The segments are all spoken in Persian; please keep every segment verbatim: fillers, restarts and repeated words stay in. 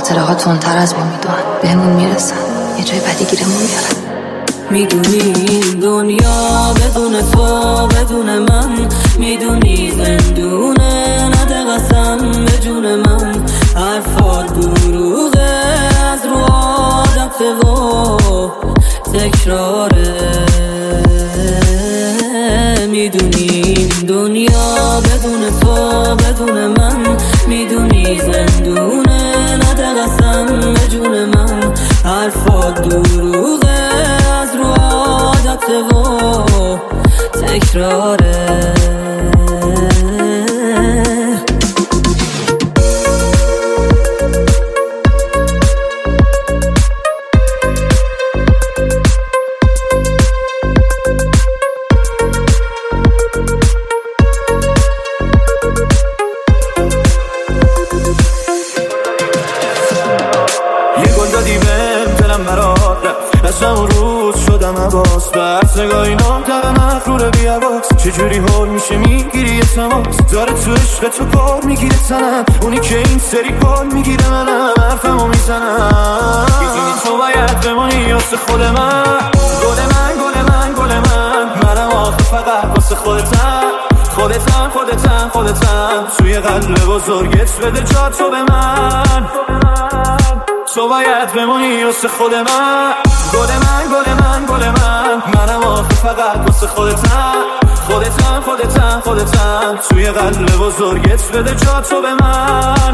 خاطره ها تندتر از ما میدونن، بهمون میرسن، یه جای بدی گیرمون میارن. میدونی این دنیا بدون تو بدون من، میدونی زندونه نده قسم به جون من، حرفات دروغه از رو عادته و تکراره. میدونی این دنیا بدون تو بدون من، میدونی زندونه نده قسم به جون من، حرفات دروغه از رو عادته و تکراره. سگاهی نام تقه مخروره بیاواز، چجوری حال میشه میگیری یه تماس، داره تو عشق تو کار میگیره تنم، اونی که این سری کار میگیره منم حرفمو میزنم. میدونی تو باید بمونی واسه خود من، گل من گل من گل من، منم آخه فقط واسه خودتم، خودتم خودتم خودتم، توی قلب بزرگت بده جا تو به من. تو باید بمونی واسه خود من، گل من گل من گل من، منم آخه فقط واسه خودتم، خودتم خودتم خودتم، توی قلب بزرگت بده جا تو به من.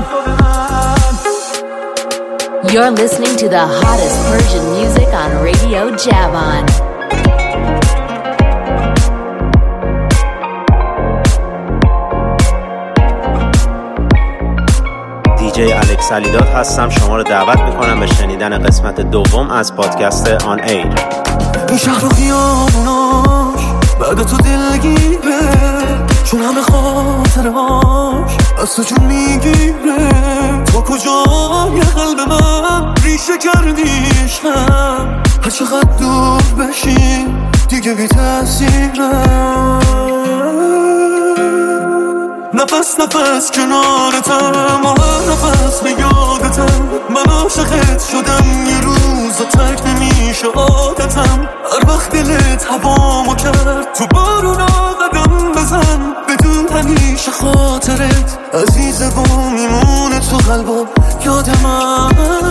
You're listening to the hottest Persian music on Radio Javan. دی جی الکس علیداد هستم، شما رو دعوت میکنم به شنیدن قسمت دوم از پادکست آن ایر. این شهر و خیابوناش بعد تو دلگیره، چون همه خاطرهاش از تو جون میگیره. تو کجای قلب من ریشه کردی عشقم، هر چقدر دور بشی دیگه بی تأثیرم. نفس نفس کنارتم و هر نفس به یادتم، من عاشقت شدم یه روز و ترک نمیشه عادتم. هر وقت دلت هوامو کرد تو بارونا قدم بزن، بدون همیشه خاطرت عزیزه و میمونه تو قلبم یاد من.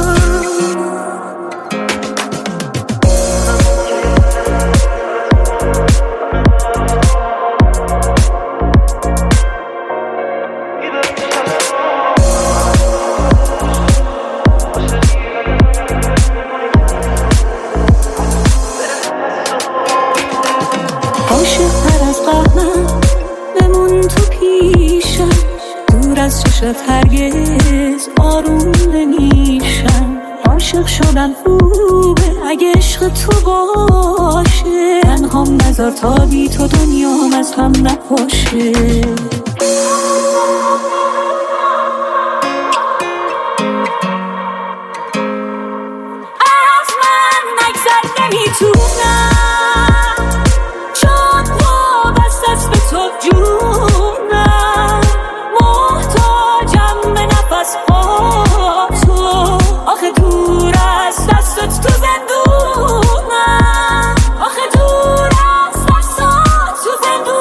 هرگز آروم نمیشم، عاشق شدن خوبه اگه عشق تو باشه، تنهام نذار تا بی تو دنیام از هم نپاشه. از من نگذر نمیتونم، چون وابسته است به تو جونم، آخه دور از دستت تو زندونم، آخه دور از دستت تو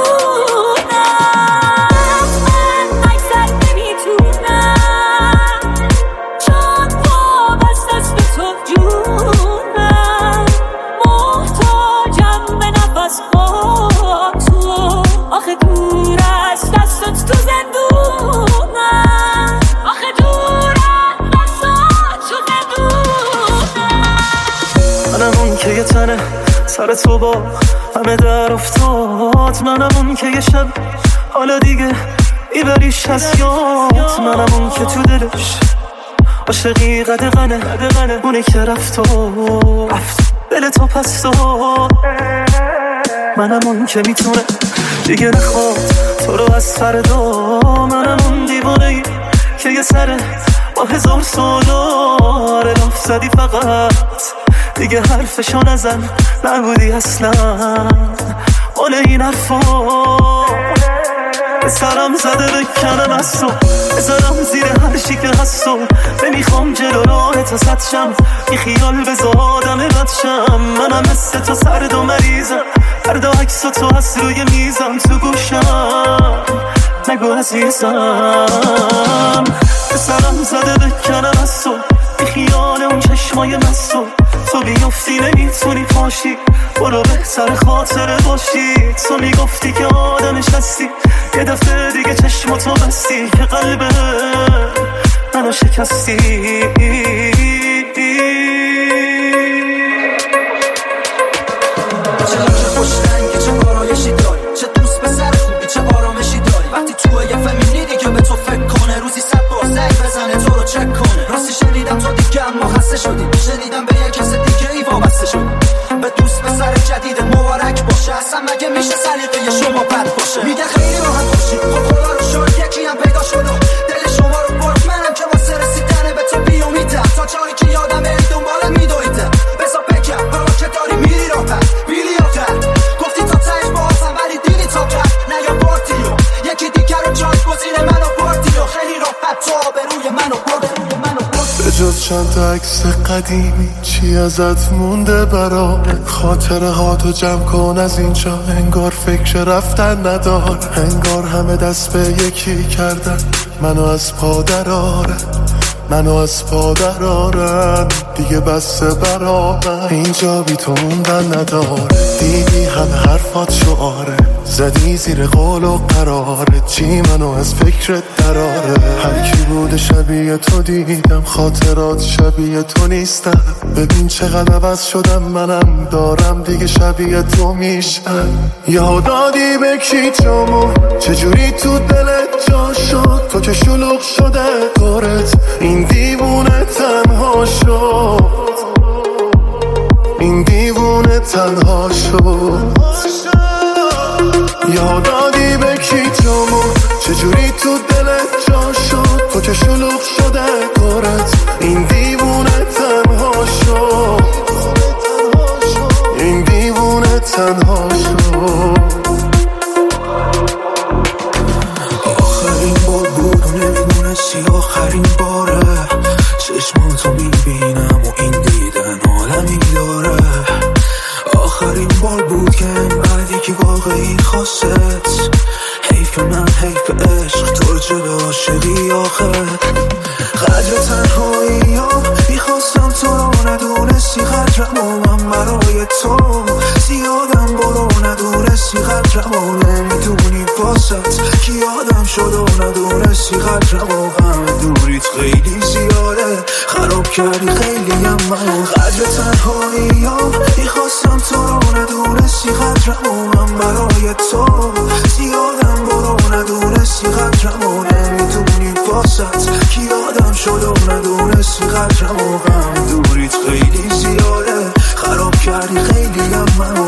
زندونم. من اکثر نمیتونم، چون وابسته است به تو جونم، محتاجم به نفس با تو، آخه دور از دستت تو زندونم، آخه دور منم اون که یه تنه سر تو با همه در افتاد، منم اون که یه شب حالا دیگه ایبریش هست یاد، منم اون که تو دلش عاشقی قدغنه، اونی که رفت و رفت دل تو پس تو، منم اون که میتونه دیگه نخواد تو رو از فردا، منم اون دیوانه‌ای که یه سره با هزار سولار لاف زدی فقط دیگه حرفشو نزن، نبودی اصلا اون این حرفا. سرم زده بکنم از تو، بذارم زیر هر چی که هست تو. نمیخوام جلو راه تو سد شم، بی خیال بذار آدم رد شم. منم مثل تو سرد و مریضم، فردا عکس تو هست روی میزم تو گوشم. نگو عزیزم سرم زده بکنم از تو، بی خیال اون چشمای مستو. تو بیفتی نمیتونی پاشی، برو بهتر خاطره باشی. تو میگفتی که آدمش هستی، یه دفعه دیگه چشماتو بستی که قلبه منو شکستی. چه لحظه خوش رنگی، چه آرایشی داری، چه دوست پسر خوبی، چه آرامشی داری. وقتی تو یه فهمیدی که به تو فکر کنه، روزی صد بار زنگ بزنه تو رو چک کنه. راستی شنیدم تو دیگه اما خسته شدی، شنیدم به یه کس دیگه ای وابسته شدی. به دوست پسر جدید مبارک باشه، اصلا مگه میشه سلیقه شما بد باشه؟ میگه خیلی راحت باشی، خب خدا رو شد یکی هم پیدا شد و دل شما رو برد. منم که واسه رسیدن به تو بیامیدم، تا جایی که یادم ای دنبالت میدویدم. بذار بگم برا که داری میری راحت بیلیاتر، گفتی تا تهش بازم ولی دیدی تا ته نیا بارتی و یکی دیگر رو جای گزین منو بردی و خیلی راحت تو آبروی منو بردی. به جز چند تا عکس قدیمی چی ازت مونده برام؟ خاطره ها تو جمع کن از اینجا، انگار فکر رفتن ندار. انگار همه دست به یکی کردن منو از پا درارن، منو از پا درارن. دیگه بسته برا من اینجا بی تو موندن نداره. دیدی همه حرفات شعاره، زدی زیر قول و قراره. چی منو از فکرت دراره؟ هر کی بوده شبیه تو دیدم، خاطرات شبیه تو نیستم. ببین چقدر عوض شدم، منم دارم دیگه شبیه تو میشم. یادادی به کی جامون، چجوری تو دلت جا شد؟ تو که شلوغ شده کارت، این دیوونه تنها شد، این دیوونه تنها شد. یادادی به کی جامون، چجوری تو دلت جا شد؟ تو که شلوغ شده کارت، این دیوونه تنها شد، این دیوونه تنها شد. آخرین بار بود و نمیدونستی آخرین باره. چشماتو میبینم و این دیدن عالمی داره. آخرین بار بود که انقدری که واقعی خواست. حیف من حیف عشق، تو چه به عاشقی آخه. قدر تنهایی ها میخواستم تو رو ندونستی قدرم و من برای تو زیادم. برو ندونستی قدرم و نمیدونی باست کی آدم شد و ندونستی قدرم و همه دوریت خیلی زیاده. خراب کردی خیلی هم من قدر تنهایی ها میخواستم تو رو ندونستی قدرم و من برای تو زیادم. برو ندونستی قدرم و نمیدونی باست کی آدم شد و ندونستی قدرم و همه دوریت خیلی زیاده. خراب کردی خیلی هم من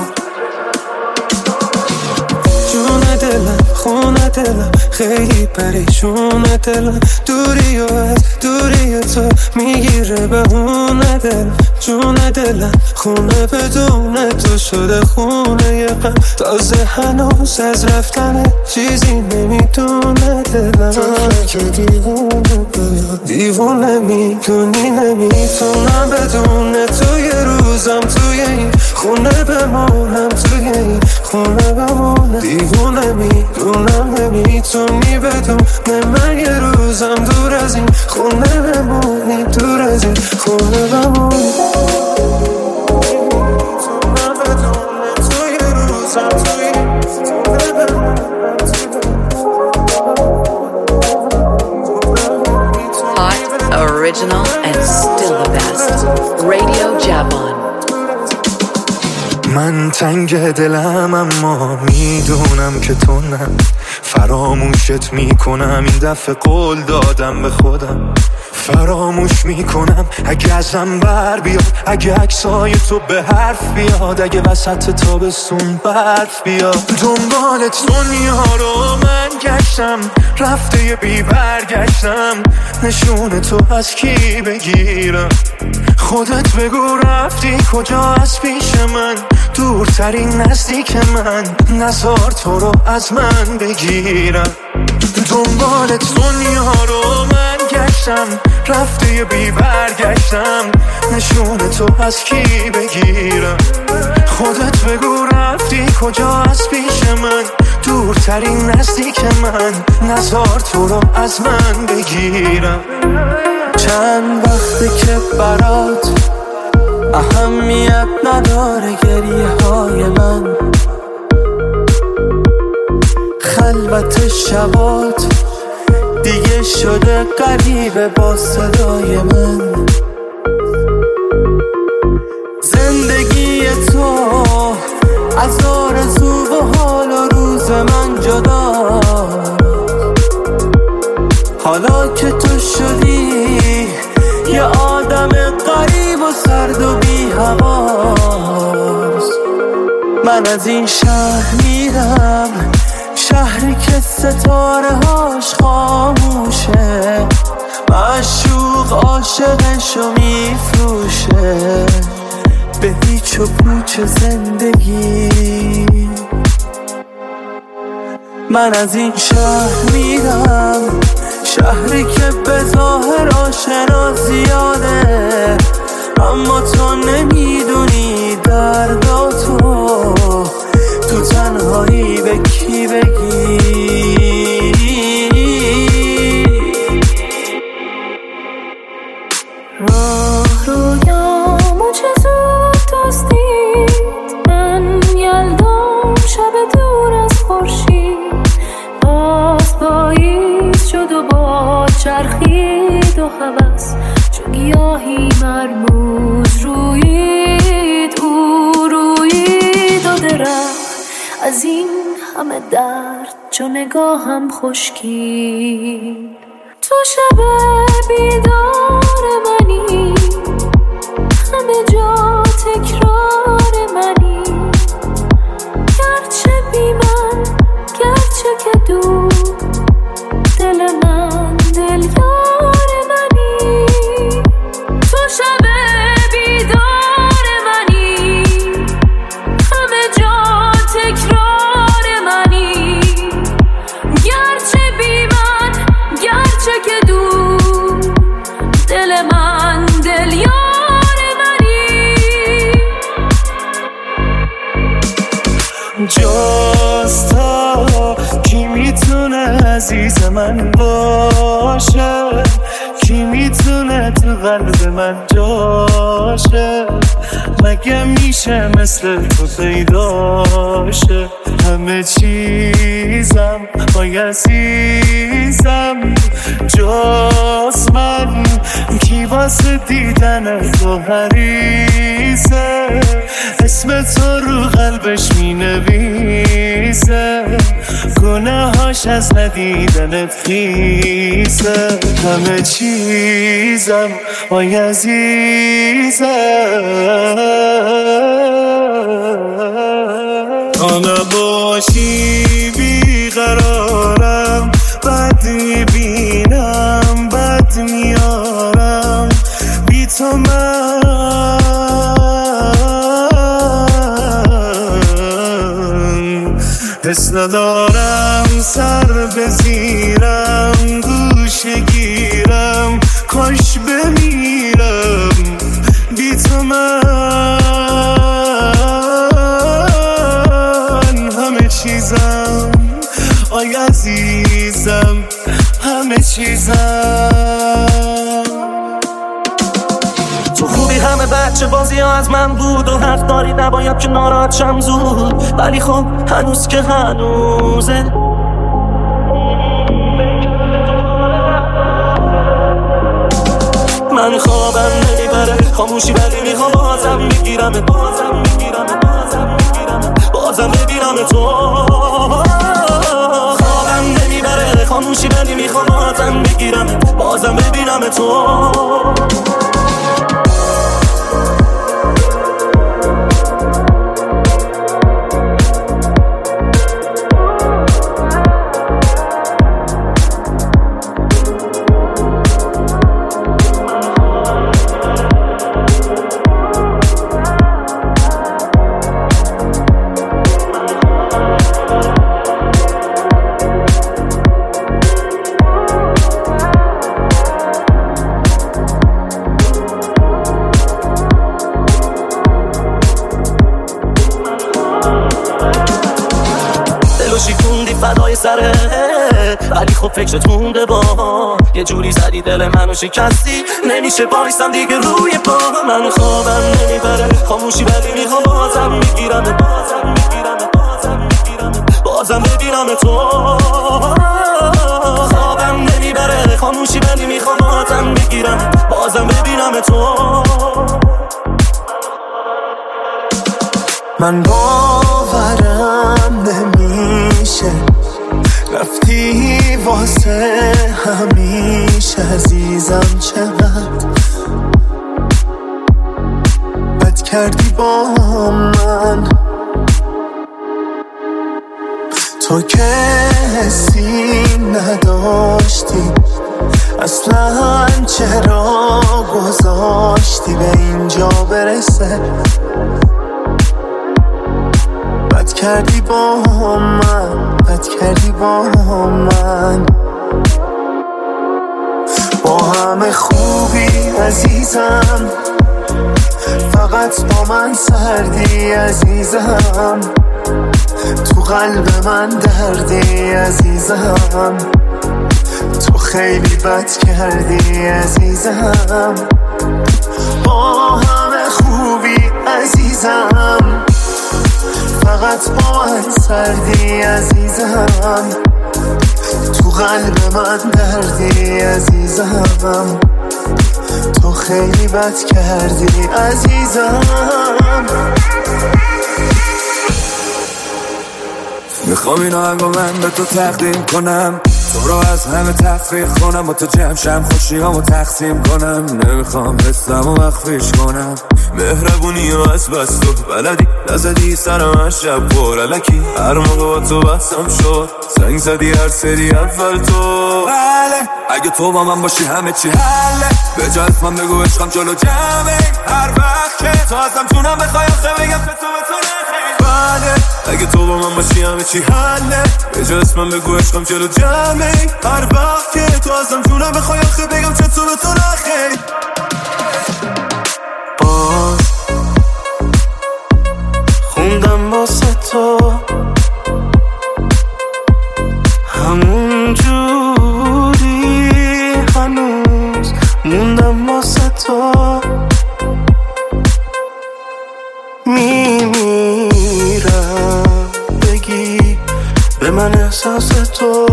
جون دلم خونه دلم خیلی پریشون دلم. دوری و از دوری تو میگیره به اون دلم. جون دلم خونه بدون تو شده خونه ی غم. تازه هنوز از رفتن چیزی نمیدونه دلم. تو که دیوونه دیوونه میدونی نمیتونم بدون تو یه روزم توی این خونه بمونم. توی این خونه بمونم دیوونه میدونم نمیتونی بدون من یه روزم دور از این خونه بمونی. دور از این خونه بمونی میتونم بدون تو یه روزم توی این خونه بمونم. Hot, original, and still the best. Radio Javon. من تنگ دلم اما میدونم که تو نه. فراموشت میکنم این دفعه قول دادم به خودم. فراموش میکنم اگه ازم بر بیاد، اگه عکسای تو به حرف بیاد، اگه وسط تابستون برف بیاد. دنبالت دنیا رو من گشتم، رفته یه بی برگشتم. نشون تو از کی بگیرم؟ خودت بگو رفتی کجا از پیش من؟ دورترین نزدیک من، نزار تو رو از من بگیرم. دنبالت دنیا رو من گشتم، رفته بی برگشتم، نشون تو از کی بگیرم؟ خودت بگو رفتی کجا از پیش من، دورترین نزدیک من، نزار تو رو از من بگیرم. چند وقته که برات اهمیت نداره گریه های من، خلوت شبات دیگه شده غریبه با صدای من. زندگی تو از آرزو و حال و روز من جدا، حالا که تو شدی یه آدم غریب و سرد و بی حواس. من از این شهر میرم، شهری که ستاره هاش خاموشه، معشوق عاشقشو میفروشه به هیچ و پوچ زندگی. من از این شهر میرم، شهری که به ظاهر آشنا زیاده، اما تو نمیدونی درداتو تو تنهایی به کی بگی. راه رویامو چه زود دوست دید، من یلدام شب دور از خورشید، باز پاییز شد و باد چرخید و هوس چو گیاهی مرموز رویید، او رویید و درخت از این همه درد چو نگاهم خشکید. تو شب بیدار منی، همه جا تکرار منی، گرچه بی من گرچه که دور، دل من دل یار منی. تو شب بیدار منی، همه جا تکرار منی، گرچه بی من گرچه که دور، دل من دل یار منی. جاستا کی میتونه عزیز من باشه، کی میتونه تو قلب من جاشه، مگه میشه مثل تو پیداشه؟ همه چیزم آی عزیزم جاست من، کی واسه دیدن تو حریصه، اسم تو رو قلبش می نویسه، گناهاش از ندیدنت خیسه. همه چیزم آی عزیزم تا نباشی بیقرارم، بد میبینم بد میارم، بی تو من حس ندارم، سر بزیرم گوش گیرم، کاش بمیرم بی تو من. همه چیزم آی عزیزم، همه چیزم. تو خوبی همه بچه بازی ها از من بود و حق داری نباید که ناراحت شم زود، ولی خب هنوز که هنوزه من خوابم نمیبره، خاموشی ولی میخوام بازم میگیرم، بازم میگیرم، بازم میگیرم، بازم ببینم تو. خوابم نمیبره، خاموشی ولی میخوام بازم بگیرم، بازم ببینم تو. دلو شیکوندی فدای سره، ولی خب فکرت مونده با یه جوری زدی دل منو شکستی، نمیشه بایستم دیگه روی پا. من خوابم نمیبره خاموشی ولی میخوام بازم میگیرم، بازم میگیرم، بازم میگیرم، بازم ببینم تو. خوابم نمیبره خاموشی ولی میخوام بازم بگیرم، بازم ببینم تو. من باورم نمیشه رفتی واسه همیشه عزیزم، چقدر بد کردی با من. تو که حسی نداشتی اصلا، چرا گذاشتی به اینجا برسه؟ بد کردی با من، بد کردی با من. با همه خوبی عزیزم، فقط با من سردی عزیزم. تو قلب من دردی عزیزم، تو خیلی بد کردی عزیزم. با همه خوبی عزیزم، فقط با من سردی عزیزم. تو قلب من دردی عزیزم، تو خیلی بد کردی عزیزم. میخوام این آهنگو من به تو تقدیم کنم، تو رو از همه تفریح کنم، با تو جمع شم خوشیامو تقسیم کنم. نمیخوام حسمو مخفیش کنم، مهربونی و از بس تو بلدی، نزدی سرم از شب پر علکی. هر موقع با تو بحثم شد زنگ زدی هر سری اول تو. بله اگه تو با من باشی همه چی حله، به جا اسمم بگو عشقم جلو جمعه. هر وقت که تو ازم جونم بخوای آخه بگم که تو به تو نخیر. بله اگه تو با من باشی همه چی حله، به جا اسمم بگو عشقم جلو جمعه. هر وقت که تو ازم جونم بخوای آخه بگم که تو به تو نخیر. باز خوندم واسه تو همون جوری، هنوز موندم واسه تو. میمیرم بگی به من احساس تو،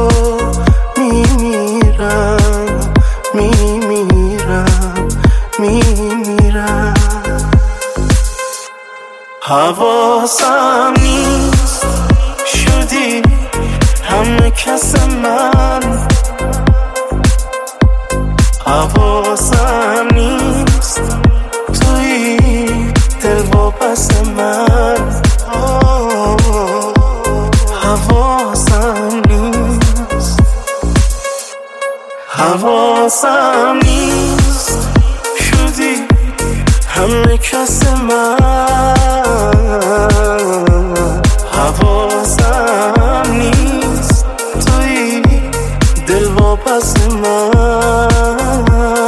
میمیرم میمیرم میمیرم. حواسم نیست شدی همه کس من، حواسم نیست توی دل واپس من. حواسم نیست، حواسم نیست شدی همه کس من. حواسم نیست توی دل واپس من.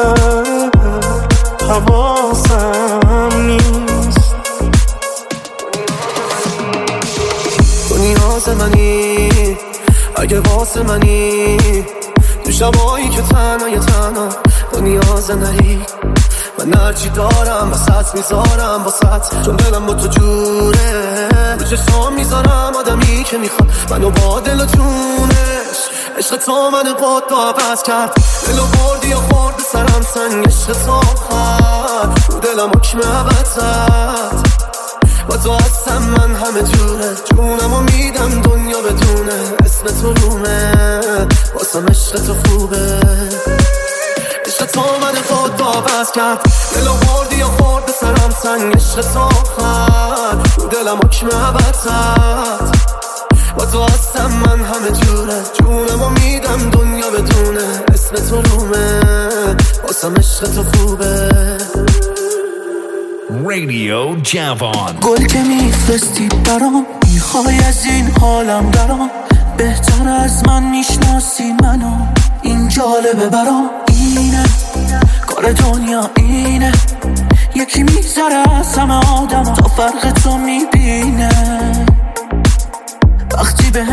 حواسم نیست. تو نیاز منی اگه واسه منی، تو شبایی که تنهای تنها تو نیاز نری. من هرچی دارم واسط میذارم واسط، چون دلم با تو جوره. رو چشام میذارم آدمی که میخواد منو با دل و جونش. عشق تو منو با تو عوض کرد، دلو بردی و خورد سرم سنگ. عشق تو خد رو دلم حکم عوض زد. با تو هستم من همه جوره، جونمو میدم دنیا بدونه. اسم تو رومه واسم عشق تو خوبه. عشق تو من خود تو عوض کرد، دلو بردی و خورد سرم سنگ. عشق تو خد رو دلم حکم عوض زد. با تو هستم من همه جوره، جونمو میدم دنیا بدونه. اسم تو رومه واسم عشق تو خوبه. رادیو جوان. گل که میفرستی برام، میخوای از این حالم درام. بهتر از من میشناسی منو، این جالبه برام. اینه کار دنیا اینه، یکی میذاره از همه آدم تا فرق تو میبینه. وقتی به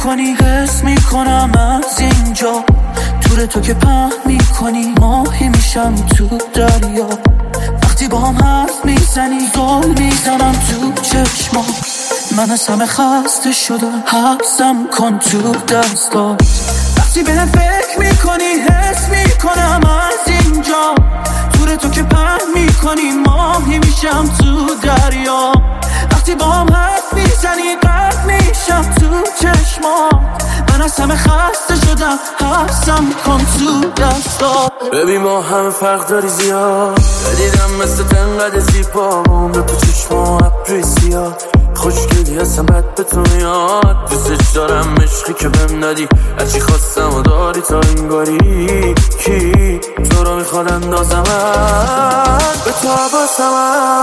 میکنی حس میکنم از اینجا توره تو که پهن میکنی ماهی میشم تو دریا وقتی با هم حرف میزنی زل میزنم تو چشما من از همه خسته شدم حبسم کن تو دستات وقتی به فکر میکنی حس میکنم از اینجا توره تو که پهن میکنی ماهی میشم تو دریا وقتی با هم حرف میزنی قرد میشم تو چشما من از همه خسته شدم حبسم کن تو دستات ببین ما همه فرق داری زیاد دیدم مثل تنقدر زیبامون به تو چشما ابری زیاد خوشگلی هستم بد به تو میاد دوستش دارم عشقی که بهم دادی هرچی خواستم و داری تا این باری کی تو رو میخواد اندازم به تو باسم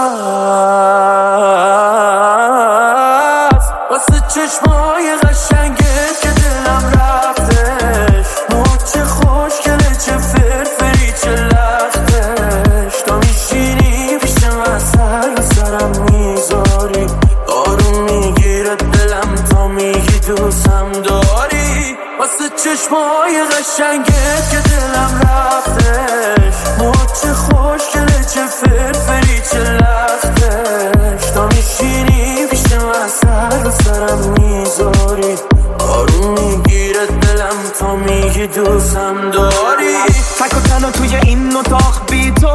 واسه چشمای قشنگت که دلم رفتش چه خوشگله چه فرفری چه لختش تا میشینی پیش من سر و سرم میذاری آروم میگیره دلم تا میگی دوستم داری واسه چشمای قشنگت که دلم رفتش چه خوشگله چه فرفری چه لختش تا میشینی پیش من سر و سرم میذاری آروم میگیره دلم تا میگی دوستم داری تک و تنها توی این اتاق بی تو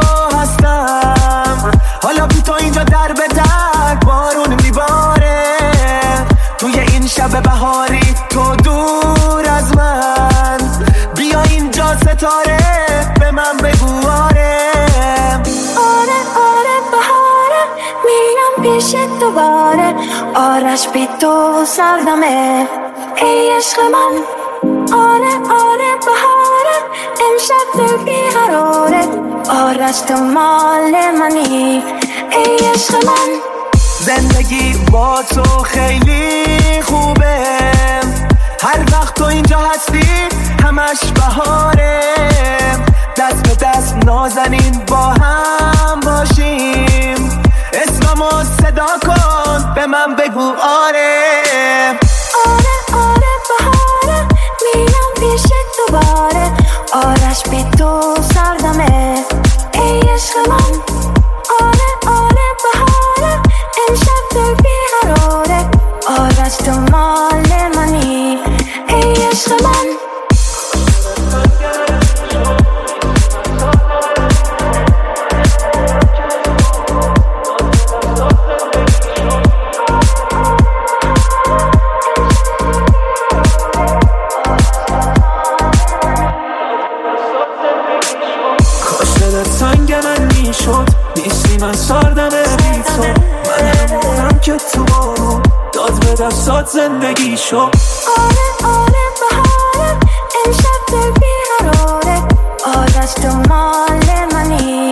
هستم حالا بی تو اینجا در به در بارون میباره توی این شب بهاری تو دور از من بیا اینجا ستاره به من بگو آره آره آره بهاره میام پیشت دوباره آرش بی تو سردمه ای عشق من آره آره بهاره امشب دل بیقراره آرش تو مال منی ای عشق من زندگی با تو خیلی خوبه هر وقت تو اینجا هستی همش بهاره دست به دست نازنین با هم باشیم اسممو صدا کن به من بگو آره آره آره بهاره میام پیشت دوباره آرش بی تو سردمه ای عشق من آره آره بهاره امشب دل بیقراره آرش تو مال منی ای عشق من نیستی من سردم بی تو من همونم که تو بارون داد به دستات زندگی شو آره آره بهاره امشب دل بیقراره آرش تو مال منی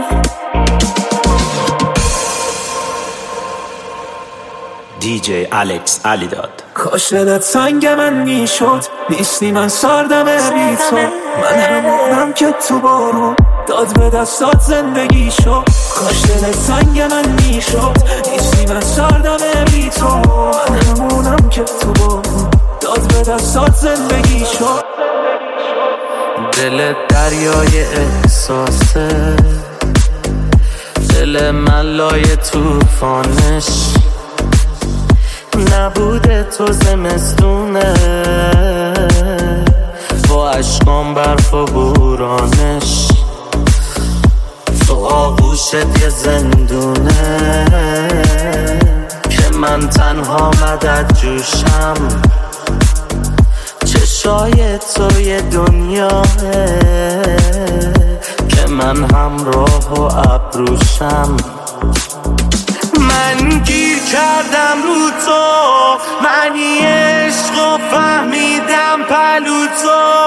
دی جی الکس علیداد کاش دلت سنگ من میشد نیستی من سردم بی تو من همونم که تو بارون داد به دستات زندگی شو کاش دلت سنگ من میشد نیستی من سردم بی تو من همونم که تو بارون داد به دستات زندگی شو دل دریای احساسه دل من لای توفانش نبوده تو زمستونه با عشقام برف و بورانش تو آغوشت یه زندونه که من تنها مدد جوشم چشای تو یه دنیاه که من همراه و ابروشم من گیر کردم رو تو منی عشق و فهمیدم پلو تو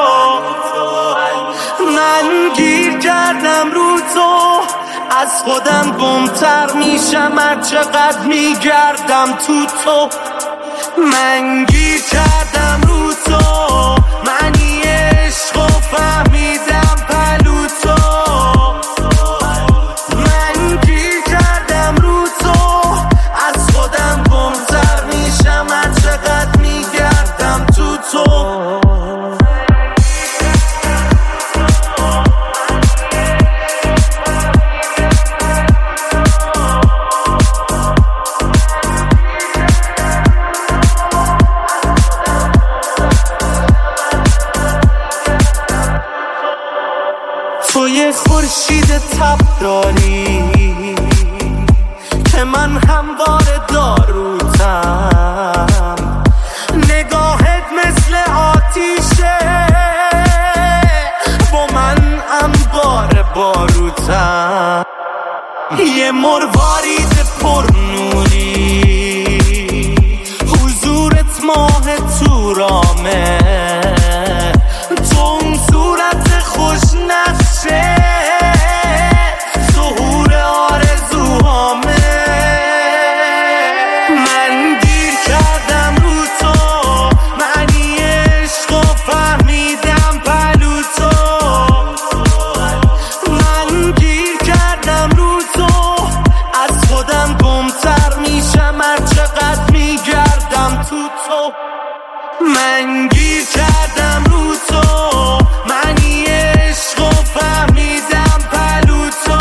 من گیر کردم رو تو از خودم گمتر میشم هر چقدر میگردم تو تو من گیر کردم رو تو منی عشق و فهمیدم پلو تو من گیر کردم رو تو از خودم گمتر میشم هر چقدر میگردم تو من گیر کردم رو تو، معنی عشق و فهمیدم پلو تو. من گیر کردم رو تو، از خودم گمتر میشم هر چقدر میگردم تو تو. من گیر کردم رو تو، معنی عشق و فهمیدم پلو تو.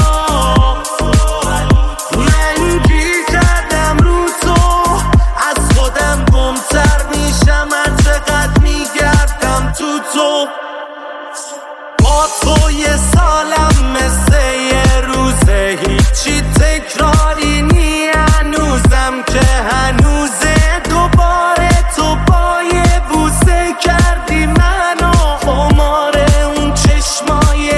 من گیر کردم رو تو، از خودم گمتر میشم هر چقدر میگردم تو تو. با تو یه سالم مثل یه روزه، هیچی تکراری نی هنوزم که هنوزه. دوباره تو با یه بوسه کردی منو خمار اون چشمای.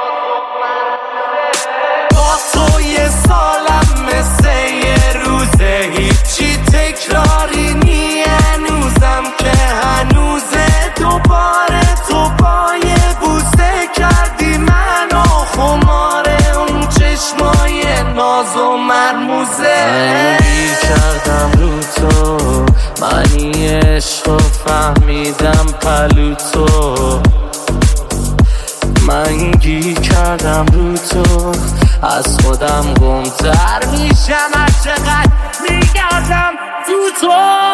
با تو یه سالم مثل یه روزه، هیچی تکراری نی هنوزم که هنوزه. دوباره تو با یه بوسه کردی منو خمار اون چشمای ناز و مرموزه. من گیر کردم رو تو، معنی عشق و فهمیدم پلو تو. من گیر کردم رو تو، از خودم گمتر میشم هر چقدر میگردم تو تو.